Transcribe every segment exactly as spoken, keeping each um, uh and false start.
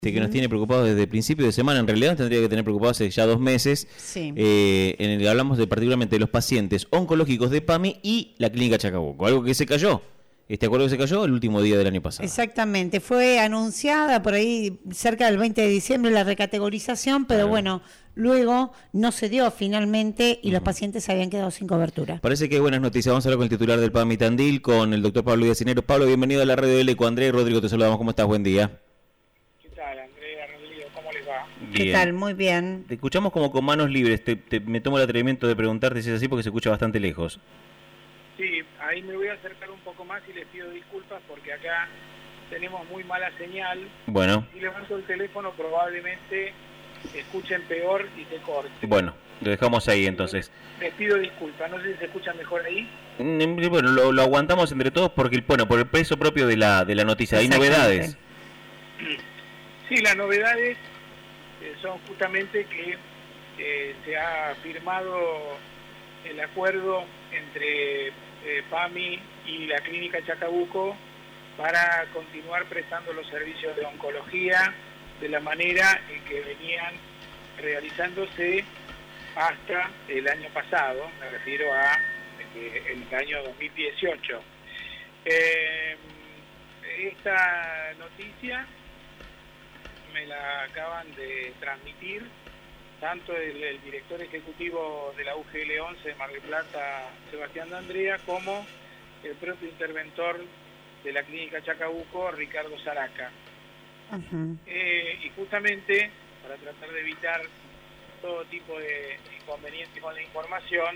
que nos tiene preocupados desde el principio de semana, en realidad nos tendría que tener preocupados hace ya dos meses, sí. eh, en el que hablamos de particularmente de los pacientes oncológicos de PAMI y la clínica Chacabuco, algo que se cayó, este acuerdo que se cayó el último día del año pasado. Exactamente, fue anunciada por ahí cerca del veinte de diciembre la recategorización, pero Claro. bueno, luego no se dio finalmente y Uh-huh. los pacientes habían quedado sin cobertura. Parece que hay buenas noticias. Vamos a hablar con el titular del PAMI Tandil, con el doctor Pablo Diacinero. Pablo, bienvenido a la radio del Eco. Andrés y Rodrigo, te saludamos. ¿Cómo estás? Buen día. ¿Qué tal, Andrea, Rodrigo? ¿Cómo les va? ¿Qué Bien. tal? Muy bien. Te escuchamos como con manos libres. Te, te- me tomo el atrevimiento de preguntarte si es así porque se escucha bastante lejos. Sí, ahí me voy a acercar un poco más y les pido disculpas porque acá tenemos muy mala señal. Bueno, Si levanto el teléfono probablemente escuchen peor y se corte. bueno, lo dejamos ahí entonces. Les pido disculpas, no sé si se escucha mejor ahí. Mm, Bueno, lo, lo aguantamos entre todos porque, bueno, por el peso propio de la, de la noticia. Hay Exactamente. novedades. Sí, las novedades eh, son justamente que eh, se ha firmado el acuerdo entre eh, PAMI y la clínica Chacabuco para continuar prestando los servicios de oncología de la manera en que venían realizándose hasta el año pasado, me refiero a eh, el año dos mil dieciocho. Eh, esta noticia me la acaban de transmitir tanto el, el director ejecutivo de la U G L once de Mar del Plata, Sebastián D'Andrea, como el propio interventor de la clínica Chacabuco, Ricardo Zaraca. Uh-huh. Eh, y justamente para tratar de evitar todo tipo de inconveniente con la información,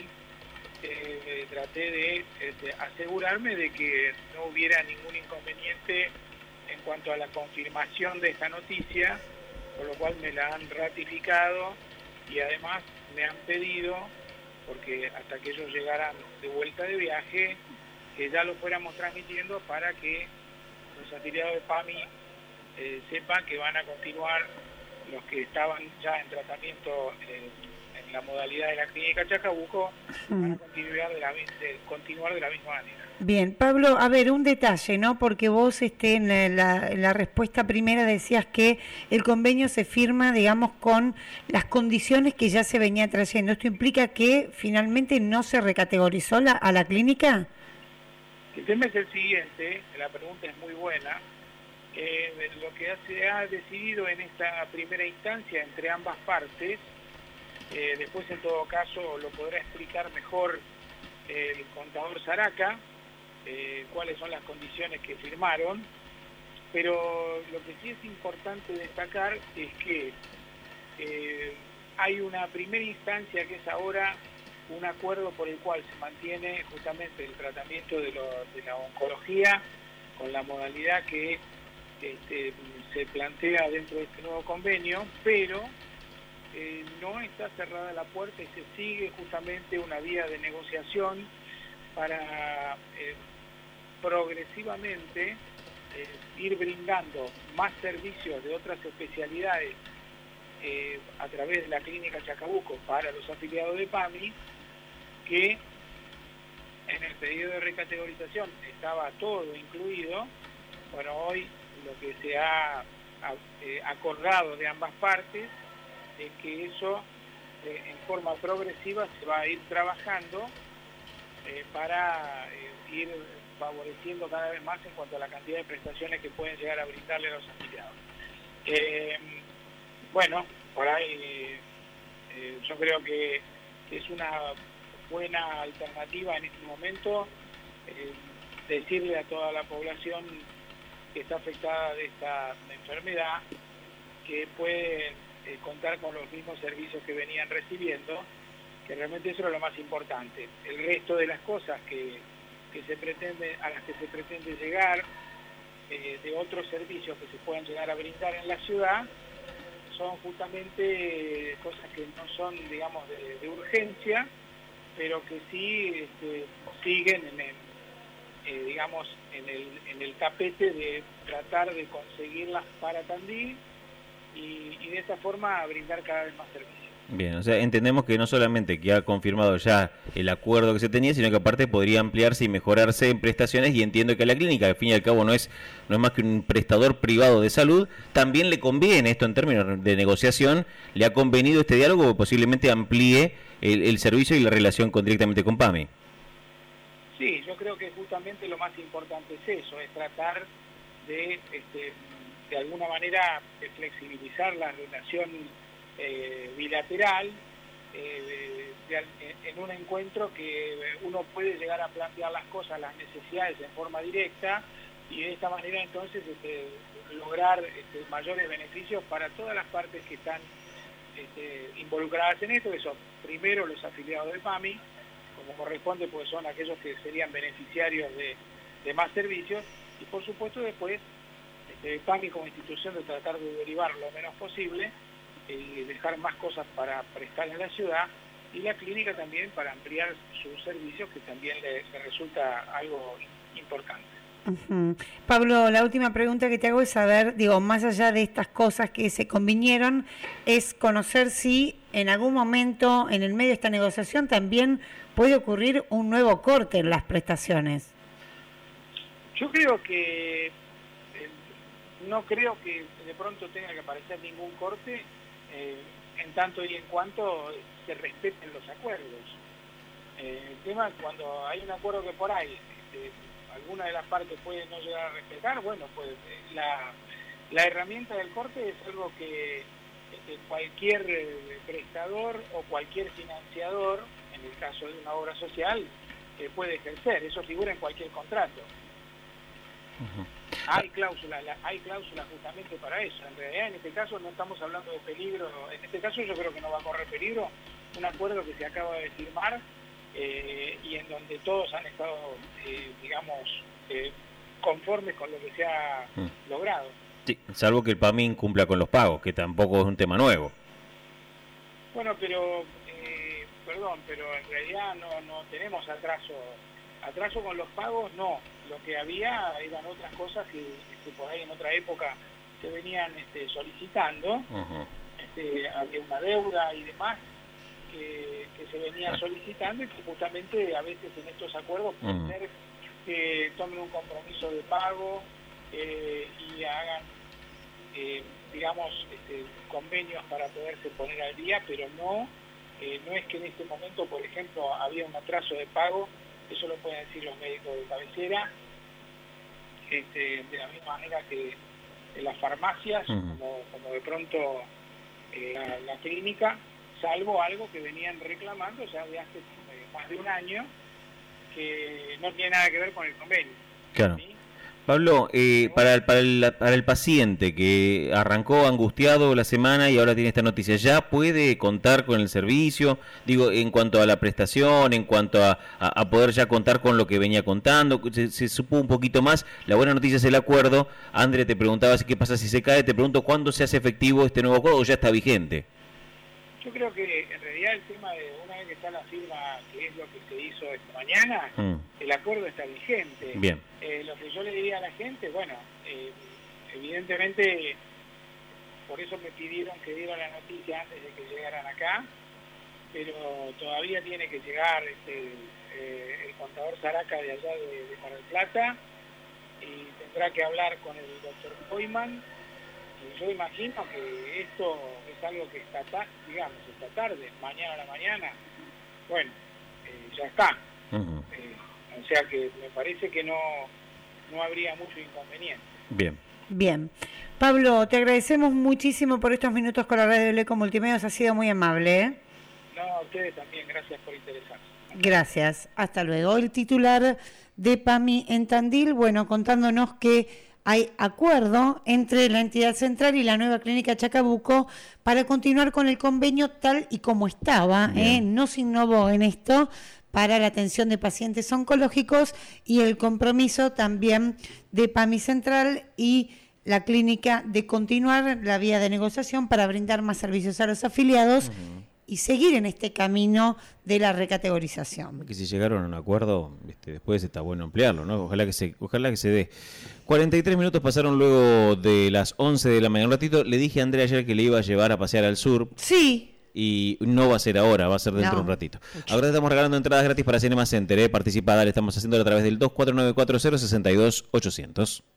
eh, traté de este, asegurarme de que no hubiera ningún inconveniente en cuanto a la confirmación de esta noticia, por lo cual me la han ratificado y además me han pedido, porque hasta que ellos llegaran de vuelta de viaje, que ya lo fuéramos transmitiendo para que los afiliados de PAMI eh, sepan que van a continuar los que estaban ya en tratamiento en, en la modalidad de la clínica Chacabuco, van a continuar de la, de, continuar de la misma manera. Bien, Pablo, a ver, un detalle, ¿no? Porque vos este, en, la, en la respuesta primera decías que el convenio se firma, digamos, con las condiciones que ya se venía trayendo. ¿Esto implica que finalmente no se recategorizó la, a la clínica? El tema es el siguiente, la pregunta es muy buena. Eh, lo que se ha decidido en esta primera instancia entre ambas partes, eh, después en todo caso lo podrá explicar mejor el contador Zaraca, eh, cuáles son las condiciones que firmaron, pero lo que sí es importante destacar es que eh, hay una primera instancia que es ahora un acuerdo por el cual se mantiene justamente el tratamiento de, lo, de la oncología con la modalidad que este, se plantea dentro de este nuevo convenio, pero eh, no está cerrada la puerta y se sigue justamente una vía de negociación para eh, progresivamente eh, ir brindando más servicios de otras especialidades eh, a través de la clínica Chacabuco para los afiliados de PAMI, que en el pedido de recategorización estaba todo incluido. Bueno, hoy lo que se ha eh, acordado de ambas partes es que eso eh, en forma progresiva se va a ir trabajando eh, para eh, ir favoreciendo cada vez más en cuanto a la cantidad de prestaciones que pueden llegar a brindarle a los afiliados. Eh, bueno, por ahí eh, yo creo que es una buena alternativa en este momento eh, decirle a toda la población que está afectada de esta enfermedad que puede eh, contar con los mismos servicios que venían recibiendo, que realmente eso es lo más importante. El resto de las cosas que, que se pretende, a las que se pretende llegar, eh, de otros servicios que se puedan llegar a brindar en la ciudad, son justamente cosas que no son, digamos, de, de urgencia, pero que sí este, siguen en el, eh, digamos, en el, en el tapete de tratar de conseguirlas para Tandil y, y de esta forma brindar cada vez más servicios. Bien, o sea, entendemos que no solamente que ha confirmado ya el acuerdo que se tenía, sino que aparte podría ampliarse y mejorarse en prestaciones, y entiendo que a la clínica, al fin y al cabo no es no es más que un prestador privado de salud, también le conviene esto en términos de negociación, le ha convenido este diálogo que posiblemente amplíe el, el servicio y la relación con, directamente con PAMI. Sí, yo creo que justamente lo más importante es eso, es tratar de, este, de alguna manera, de flexibilizar la relación eh, bilateral eh, de, de, en un encuentro que uno puede llegar a plantear las cosas, las necesidades en forma directa, y de esta manera entonces este, lograr este, mayores beneficios para todas las partes que están este, involucradas en esto, que son primero los afiliados de PAMI, como corresponde, pues son aquellos que serían beneficiarios de, de más servicios, y por supuesto después este, PAMI como institución de tratar de derivar lo menos posible y dejar más cosas para prestar en la ciudad, y la clínica también para ampliar sus servicios, que también le, le resulta algo importante. Uh-huh. Pablo, la última pregunta que te hago es saber, digo, más allá de estas cosas que se convinieron, es conocer si en algún momento en el medio de esta negociación también puede ocurrir un nuevo corte en las prestaciones. Yo creo que eh, no creo que de pronto tenga que aparecer ningún corte eh, en tanto y en cuanto se respeten los acuerdos. Eh, el tema es cuando hay un acuerdo que por ahí este, alguna de las partes puede no llegar a respetar, bueno, pues la, la herramienta del corte es algo que este, cualquier eh, prestador o cualquier financiador, en el caso de una obra social, eh, puede ejercer. Eso figura en cualquier contrato. Uh-huh. Hay cláusulas, hay cláusulas justamente para eso. En realidad, en este caso no estamos hablando de peligro. En este caso yo creo que no va a correr peligro. Un acuerdo que se acaba de firmar eh, y en donde todos han estado, eh, digamos, eh, conformes con lo que se ha uh-huh. logrado. Sí, salvo que el PAMI incumpla con los pagos, que tampoco es un tema nuevo. Bueno, pero, eh, perdón, pero en realidad no, no tenemos atraso. Atraso con los pagos, no. Lo que había eran otras cosas que, que por ahí en otra época se venían este, solicitando. Uh-huh. Este, había una deuda y demás que, que se venía solicitando, y que justamente a veces en estos acuerdos pueden uh-huh. ser que tomen un compromiso de pago eh, y hagan, eh, digamos, este, convenios para poderse poner al día, pero no, eh, no es que en este momento, por ejemplo, había un atraso de pago. Eso lo pueden decir los médicos de cabecera, este, de la misma manera que en las farmacias, uh-huh. como, como de pronto eh, la, la clínica, salvo algo que venían reclamando ya de hace eh, más de un año, que no tiene nada que ver con el convenio. Claro. ¿Sí? Pablo, eh, para, el, para, el, para el paciente que arrancó angustiado la semana y ahora tiene esta noticia, ¿ya puede contar con el servicio? Digo, en cuanto a la prestación, en cuanto a, a, a poder ya contar con lo que venía contando, se, se supo un poquito más. La buena noticia es el acuerdo. André te preguntaba qué pasa si se cae, te pregunto cuándo se hace efectivo este nuevo acuerdo o ya está vigente. Yo creo que en realidad el tema de una vez que está la firma, que es lo que se hizo esta mañana, mm. el acuerdo está vigente. Bien. Eh, lo que yo le diría a la gente, bueno, eh, evidentemente por eso me pidieron que diera la noticia antes de que llegaran acá, pero todavía tiene que llegar este, eh, el contador Saraca de allá de, de Mar del Plata, y tendrá que hablar con el doctor Hoyman. Y yo imagino que esto es algo que esta tarde, digamos, esta tarde, mañana a la mañana, bueno, eh, ya está. Uh-huh. Eh, o sea que me parece que no, no habría mucho inconveniente. Bien. Bien. Pablo, te agradecemos muchísimo por estos minutos con la Radio Leco Multimedios, ha sido muy amable, ¿eh? No, a ustedes también, gracias por interesarse. Gracias, hasta luego. El titular de PAMI en Tandil, bueno, contándonos que hay acuerdo entre la entidad central y la nueva clínica Chacabuco para continuar con el convenio tal y como estaba, ¿eh? No se innovó en esto para la atención de pacientes oncológicos, y el compromiso también de PAMI Central y la clínica de continuar la vía de negociación para brindar más servicios a los afiliados. Uh-huh. Y seguir en este camino de la recategorización. Que si llegaron a un acuerdo, este, después está bueno ampliarlo, ¿no? Ojalá que se, ojalá que se dé. cuarenta y tres minutos pasaron luego de las once de la mañana. Un ratito, le dije a Andrea ayer que le iba a llevar a pasear al sur. Sí. y no va a ser ahora, va a ser dentro No. de un ratito. Ahora estamos regalando entradas gratis para Cinema Center, ¿eh? Participa, dale, estamos haciéndolo a través del dos cuatro nueve cuatro cero seis dos ocho cero cero.